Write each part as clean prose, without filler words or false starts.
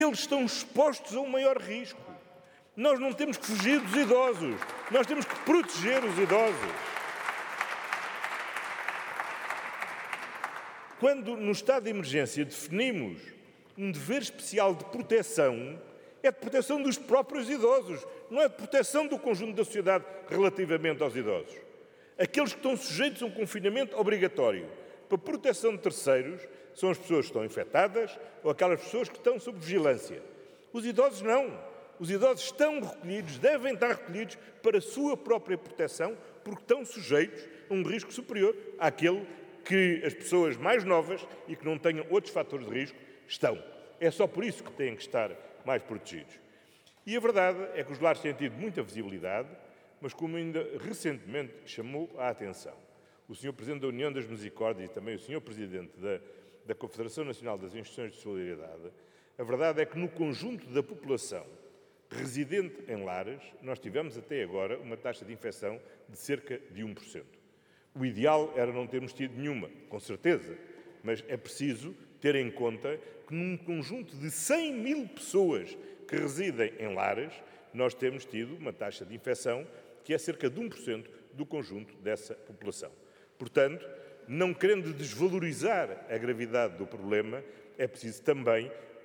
eles estão expostos a um maior risco. Nós não temos que fugir dos idosos, nós temos que proteger os idosos. Quando, no estado de emergência, definimos um dever especial de proteção, é de proteção dos próprios idosos, não é de proteção do conjunto da sociedade relativamente aos idosos. Aqueles que estão sujeitos a um confinamento obrigatório para proteção de terceiros são as pessoas que estão infectadas ou aquelas pessoas que estão sob vigilância. Os idosos não. Os idosos estão recolhidos, devem estar recolhidos para a sua própria proteção, porque estão sujeitos a um risco superior àquele que as pessoas mais novas e que não tenham outros fatores de risco estão. É só por isso que têm que estar mais protegidos. E a verdade é que os lares têm tido muita visibilidade, mas como ainda recentemente chamou a atenção o Sr. Presidente da União das Misericórdias e também o Sr. Presidente da Confederação Nacional das Instituições de Solidariedade, a verdade é que no conjunto da população residente em lares, nós tivemos até agora uma taxa de infecção de cerca de 1%. O ideal era não termos tido nenhuma, com certeza, mas é preciso ter em conta que num conjunto de 100 mil pessoas que residem em lares, nós temos tido uma taxa de infecção que é cerca de 1% do conjunto dessa população. Portanto, não querendo desvalorizar a gravidade do problema, é preciso também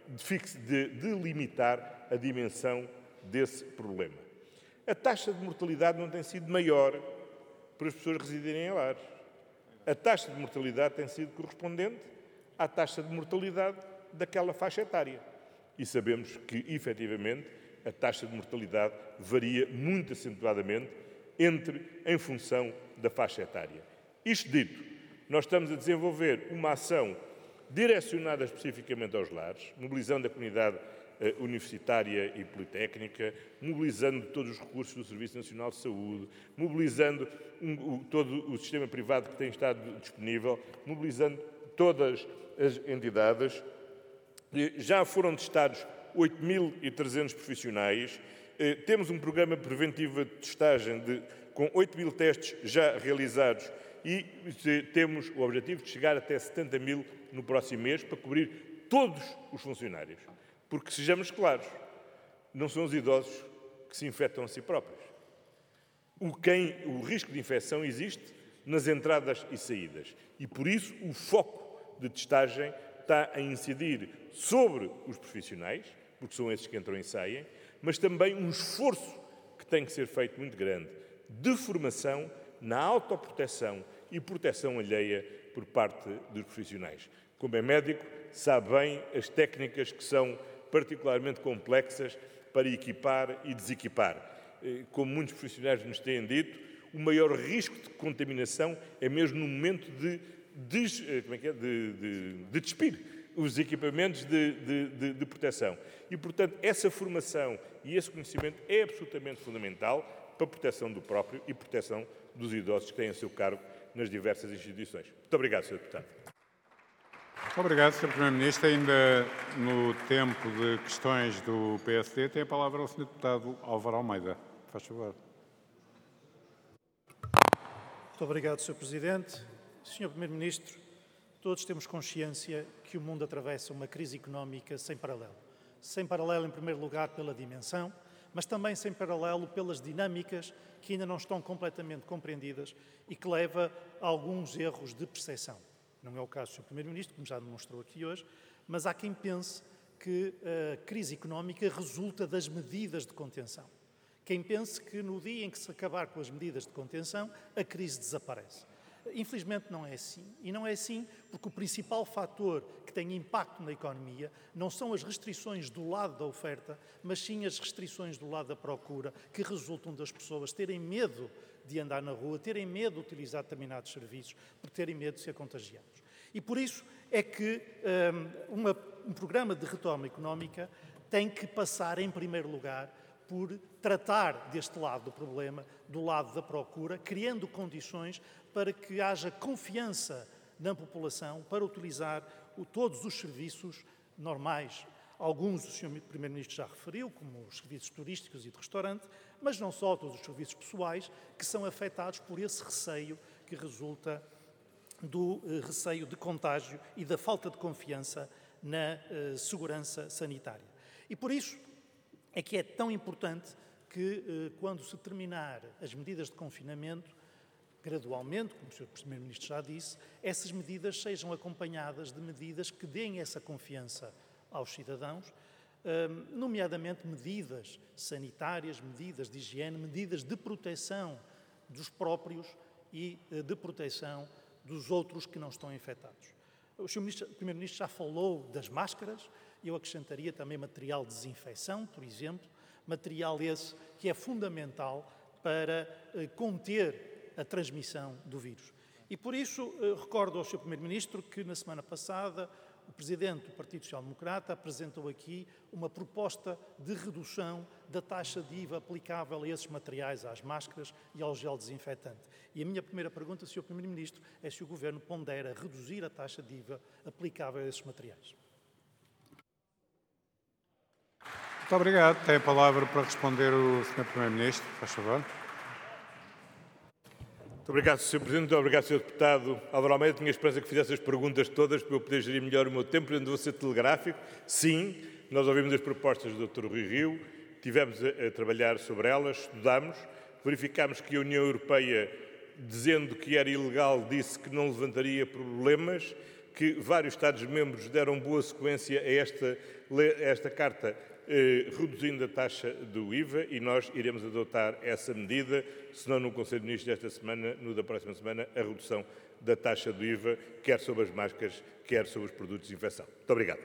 delimitar a dimensão desse problema. A taxa de mortalidade não tem sido maior para as pessoas residirem em lares. A taxa de mortalidade tem sido correspondente à taxa de mortalidade daquela faixa etária. E sabemos que, efetivamente, a taxa de mortalidade varia muito acentuadamente em função da faixa etária. Isto dito, nós estamos a desenvolver uma ação direcionada especificamente aos lares, mobilizando a comunidade universitária e politécnica, mobilizando todos os recursos do Serviço Nacional de Saúde, mobilizando todo o sistema privado que tem estado disponível, mobilizando todas as entidades. Já foram testados 8.300 profissionais, temos um programa preventivo de testagem com 8.000 testes já realizados e temos o objetivo de chegar até 70.000 no próximo mês para cobrir todos os funcionários. Porque, sejamos claros, não são os idosos que se infectam a si próprios. O risco de infecção existe nas entradas e saídas. E, por isso, o foco de testagem está a incidir sobre os profissionais, porque são esses que entram e saem, mas também um esforço que tem que ser feito muito grande de formação na autoproteção e proteção alheia por parte dos profissionais. Como é médico, sabe bem as técnicas que são particularmente complexas para equipar e desequipar. Como muitos profissionais nos têm dito, o maior risco de contaminação é mesmo no momento de despir os equipamentos de proteção. E, portanto, essa formação e esse conhecimento é absolutamente fundamental para a proteção do próprio e proteção dos idosos que têm a seu cargo nas diversas instituições. Muito obrigado, Sr. Deputado. Obrigado, Sr. Primeiro-Ministro. Ainda no tempo de questões do PSD, tem a palavra o Sr. Deputado Álvaro Almeida. Faz favor. Muito obrigado, Sr. Presidente. Sr. Primeiro-Ministro, todos temos consciência que o mundo atravessa uma crise económica sem paralelo. Sem paralelo, em primeiro lugar, pela dimensão, mas também sem paralelo pelas dinâmicas que ainda não estão completamente compreendidas e que leva a alguns erros de percepção. Não é o caso do Sr. Primeiro-Ministro, como já demonstrou aqui hoje, mas há quem pense que a crise económica resulta das medidas de contenção. Quem pense que no dia em que se acabar com as medidas de contenção, a crise desaparece. Infelizmente não é assim. E não é assim porque o principal fator que tem impacto na economia não são as restrições do lado da oferta, mas sim as restrições do lado da procura, que resultam das pessoas terem medo de andar na rua, terem medo de utilizar determinados serviços, por terem medo de ser contagiados. E por isso é que um programa de retoma económica tem que passar, em primeiro lugar, por tratar deste lado do problema, do lado da procura, criando condições para que haja confiança na população para utilizar todos os serviços normais. Alguns o Sr. Primeiro-Ministro já referiu, como os serviços turísticos e de restaurante, mas não só todos os serviços pessoais que são afetados por esse receio que resulta do receio de contágio e da falta de confiança na segurança sanitária. E por isso é que é tão importante que, quando se terminar as medidas de confinamento, gradualmente, como o Sr. Primeiro-Ministro já disse, essas medidas sejam acompanhadas de medidas que deem essa confiança aos cidadãos, nomeadamente medidas sanitárias, medidas de higiene, medidas de proteção dos próprios e de proteção dos outros que não estão infectados. O Sr. Primeiro-Ministro já falou das máscaras, eu acrescentaria também material de desinfecção, por exemplo, material esse que é fundamental para conter a transmissão do vírus. E por isso recordo ao Sr. Primeiro-Ministro que na semana passada o Presidente do Partido Social Democrata apresentou aqui uma proposta de redução da taxa de IVA aplicável a esses materiais, às máscaras e ao gel desinfetante. E a minha primeira pergunta, Sr. Primeiro-Ministro, é se o Governo pondera reduzir a taxa de IVA aplicável a esses materiais. Muito obrigado. Tem a palavra para responder o Sr. Primeiro-Ministro, faz favor. Muito obrigado, Sr. Presidente. Muito obrigado, Sr. Deputado Álvaro Almeida. Tinha esperança que fizesse as perguntas todas para eu poder gerir melhor o meu tempo. Portanto, vou ser telegráfico. Sim, nós ouvimos as propostas do Dr. Rui Rio, tivemos a trabalhar sobre elas, estudámos, verificámos que a União Europeia, dizendo que era ilegal, disse que não levantaria problemas, que vários Estados-membros deram boa sequência a esta carta, reduzindo a taxa do IVA, e nós iremos adotar essa medida, se não no Conselho de Ministros desta semana, no da próxima semana, a redução da taxa do IVA, quer sobre as máscaras, quer sobre os produtos de desinfecção. Muito obrigado.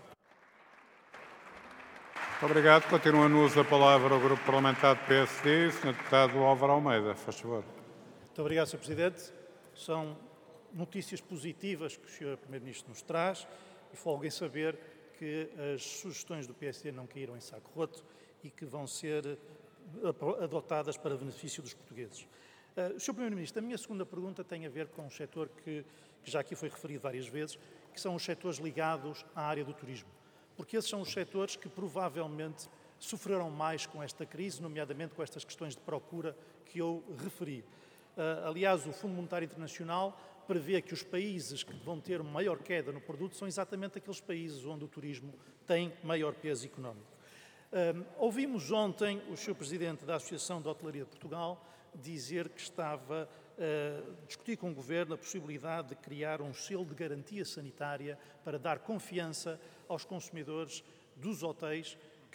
Muito obrigado. Continua no uso da palavra o Grupo Parlamentar do PSD, o Sr. Deputado Álvaro Almeida, faz favor. Muito obrigado, Sr. Presidente. São notícias positivas que o Sr. Primeiro-Ministro nos traz e folgo em saber que as sugestões do PSD não caíram em saco roto e que vão ser adotadas para benefício dos portugueses. Sr. Primeiro-Ministro, a minha segunda pergunta tem a ver com um setor que já aqui foi referido várias vezes, que são os setores ligados à área do turismo, porque esses são os setores que provavelmente sofreram mais com esta crise, nomeadamente com estas questões de procura que eu referi. Aliás, o Fundo Monetário Internacional prevê que os países que vão ter maior queda no produto são exatamente aqueles países onde o turismo tem maior peso económico. Ouvimos ontem o Sr. Presidente da Associação de Hotelaria de Portugal dizer que estava a discutir com o Governo a possibilidade de criar um selo de garantia sanitária para dar confiança aos consumidores dos hotéis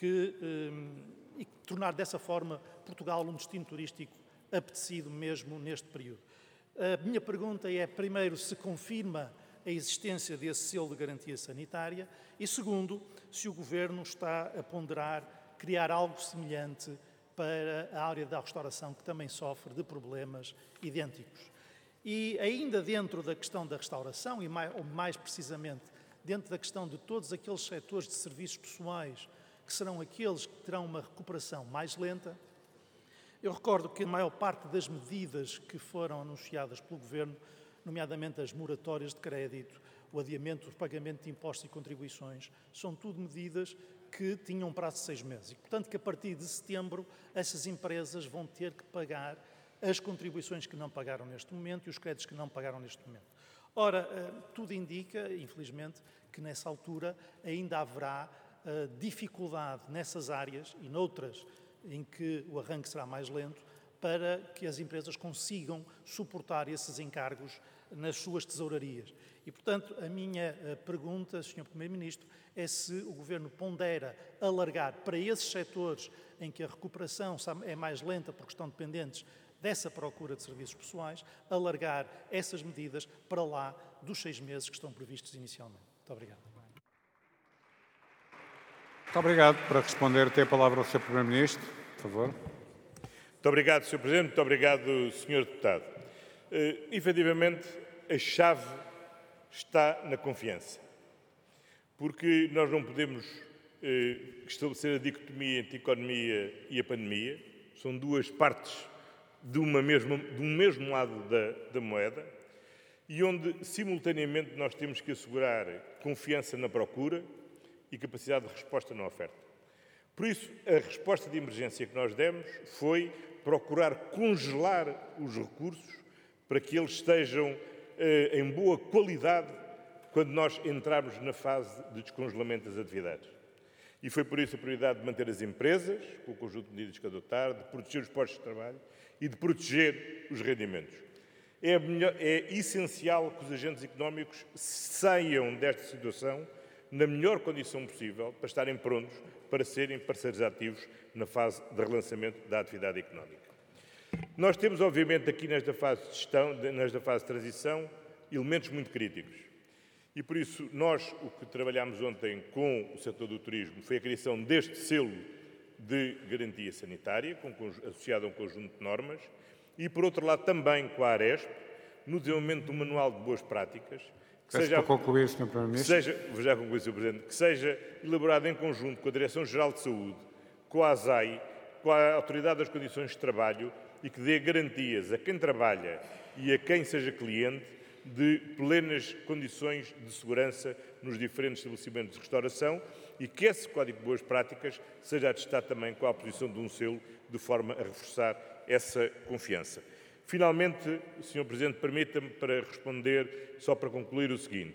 e tornar dessa forma Portugal um destino turístico apetecido mesmo neste período. A minha pergunta é, primeiro, se confirma a existência desse selo de garantia sanitária e, segundo, se o Governo está a ponderar criar algo semelhante para a área da restauração, que também sofre de problemas idênticos. E ainda dentro da questão da restauração, ou mais precisamente dentro da questão de todos aqueles setores de serviços pessoais, que serão aqueles que terão uma recuperação mais lenta, eu recordo que a maior parte das medidas que foram anunciadas pelo Governo, nomeadamente as moratórias de crédito, o adiamento do pagamento de impostos e contribuições, são tudo medidas que tinham um prazo de 6 meses. E, portanto, que a partir de setembro essas empresas vão ter que pagar as contribuições que não pagaram neste momento e os créditos que não pagaram neste momento. Ora, tudo indica, infelizmente, que nessa altura ainda haverá dificuldade nessas áreas e noutras em que o arranque será mais lento, para que as empresas consigam suportar esses encargos nas suas tesourarias. E, portanto, a minha pergunta, Sr. Primeiro-Ministro, é se o Governo pondera alargar para esses setores em que a recuperação é mais lenta porque estão dependentes dessa procura de serviços pessoais, alargar essas medidas para lá dos 6 meses que estão previstos inicialmente. Muito obrigado. Muito obrigado. Para responder, tem a palavra o Sr. Primeiro-Ministro, por favor. Muito obrigado, Sr. Presidente. Muito obrigado, Sr. Deputado. Efetivamente, a chave está na confiança. Porque nós não podemos estabelecer a dicotomia entre a economia e a pandemia. São duas partes de um mesmo lado da moeda e onde, simultaneamente, nós temos que assegurar confiança na procura e capacidade de resposta na oferta. Por isso, a resposta de emergência que nós demos foi procurar congelar os recursos para que eles estejam em boa qualidade quando nós entrarmos na fase de descongelamento das atividades. E foi por isso a prioridade de manter as empresas, com o conjunto de medidas que adotar, de proteger os postos de trabalho e de proteger os rendimentos. É essencial que os agentes económicos saiam desta situação na melhor condição possível para estarem prontos para serem parceiros ativos na fase de relançamento da atividade económica. Nós temos, obviamente, aqui nesta fase de gestão, nesta fase de transição, elementos muito críticos. E por isso, nós, o que trabalhámos ontem com o setor do turismo foi a criação deste selo de garantia sanitária, associado a um conjunto de normas, e, por outro lado, também com a Aresp, no desenvolvimento de um manual de boas práticas, que seja, para concluir, Sr. Primeiro-Ministro. já concluí, Sr. Presidente, que seja elaborado em conjunto com a Direção-Geral de Saúde, com a ASAI, com a Autoridade das Condições de Trabalho e que dê garantias a quem trabalha e a quem seja cliente de plenas condições de segurança nos diferentes estabelecimentos de restauração e que esse Código de Boas Práticas seja atestado também com a aposição de um selo, de forma a reforçar essa confiança. Finalmente, Sr. Presidente, permita-me para responder, só para concluir o seguinte.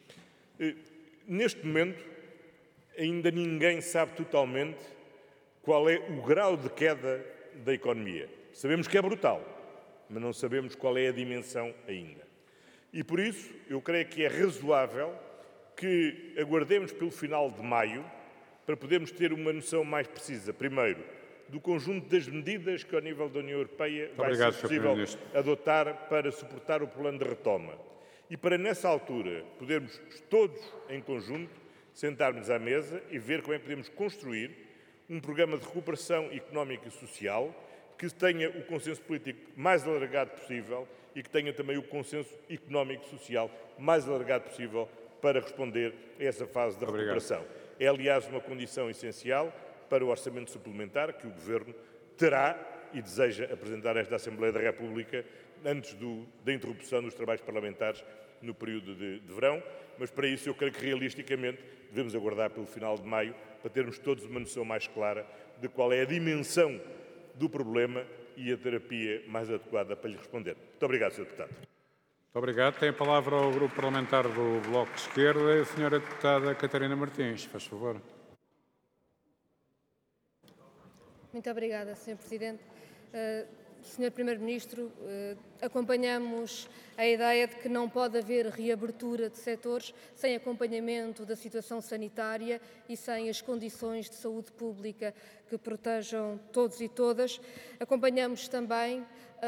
Neste momento, ainda ninguém sabe totalmente qual é o grau de queda da economia. Sabemos que é brutal, mas não sabemos qual é a dimensão ainda. E por isso, eu creio que é razoável que aguardemos pelo final de maio para podermos ter uma noção mais precisa, primeiro, do conjunto das medidas que, ao nível da União Europeia, vai ser possível adotar para suportar o plano de retoma. E para, nessa altura, podermos todos, em conjunto, sentarmos à mesa e ver como é que podemos construir um programa de recuperação económica e social que tenha o consenso político mais alargado possível e que tenha também o consenso económico e social mais alargado possível para responder a essa fase da recuperação. É, aliás, uma condição essencial para o orçamento suplementar que o Governo terá e deseja apresentar a esta Assembleia da República antes da interrupção dos trabalhos parlamentares no período de verão, mas para isso eu creio que realisticamente devemos aguardar pelo final de maio para termos todos uma noção mais clara de qual é a dimensão do problema e a terapia mais adequada para lhe responder. Muito obrigado, Sr. Deputado. Muito obrigado. Tem a palavra o Grupo Parlamentar do Bloco de Esquerda, a Sra. Deputada Catarina Martins. Faz favor. Muito obrigada, Sr. Presidente. Sr. Primeiro-Ministro, acompanhamos a ideia de que não pode haver reabertura de setores sem acompanhamento da situação sanitária e sem as condições de saúde pública que protejam todos e todas. Acompanhamos também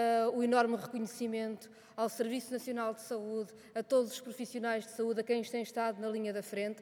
o enorme reconhecimento ao Serviço Nacional de Saúde, a todos os profissionais de saúde, a quem têm estado na linha da frente.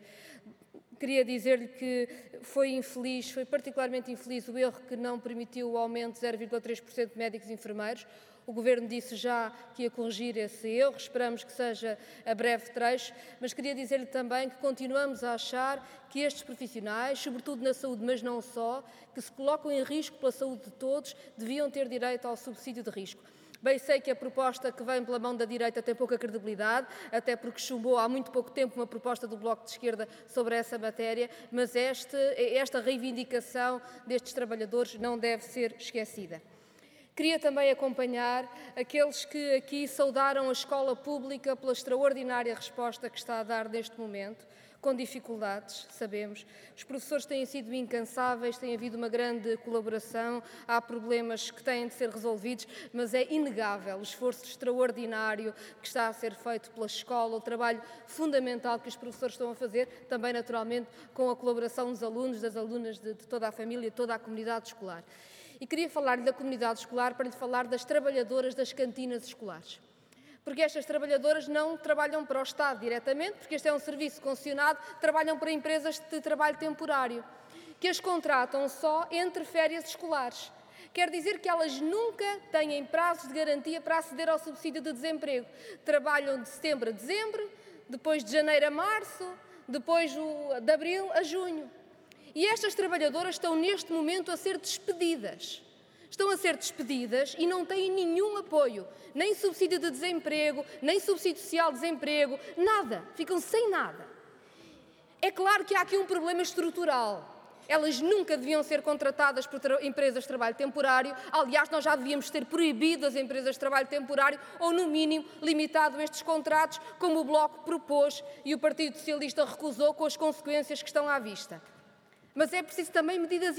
Queria dizer-lhe que foi particularmente infeliz o erro que não permitiu o aumento de 0,3% de médicos e enfermeiros. O Governo disse já que ia corrigir esse erro, esperamos que seja a breve trecho, mas queria dizer-lhe também que continuamos a achar que estes profissionais, sobretudo na saúde, mas não só, que se colocam em risco pela saúde de todos, deviam ter direito ao subsídio de risco. Bem, sei que a proposta que vem pela mão da direita tem pouca credibilidade, até porque chumbou há muito pouco tempo uma proposta do Bloco de Esquerda sobre essa matéria, mas esta reivindicação destes trabalhadores não deve ser esquecida. Queria também acompanhar aqueles que aqui saudaram a escola pública pela extraordinária resposta que está a dar neste momento, com dificuldades, sabemos. Os professores têm sido incansáveis, tem havido uma grande colaboração, há problemas que têm de ser resolvidos, mas é inegável o esforço extraordinário que está a ser feito pela escola, o trabalho fundamental que os professores estão a fazer, também naturalmente com a colaboração dos alunos, das alunas, de toda a família, de toda a comunidade escolar. E queria falar-lhe da comunidade escolar para lhe falar das trabalhadoras das cantinas escolares. Porque estas trabalhadoras não trabalham para o Estado diretamente, porque este é um serviço concessionado, trabalham para empresas de trabalho temporário, que as contratam só entre férias escolares. Quer dizer que elas nunca têm prazos de garantia para aceder ao subsídio de desemprego. Trabalham de setembro a dezembro, depois de janeiro a março, depois de abril a junho. E estas trabalhadoras estão neste momento a ser despedidas. Estão a ser despedidas e não têm nenhum apoio, nem subsídio de desemprego, nem subsídio social de desemprego, nada, ficam sem nada. É claro que há aqui um problema estrutural. Elas nunca deviam ser contratadas por empresas de trabalho temporário, aliás, nós já devíamos ter proibido as empresas de trabalho temporário ou, no mínimo, limitado estes contratos, como o Bloco propôs e o Partido Socialista recusou com as consequências que estão à vista. Mas é preciso também medidas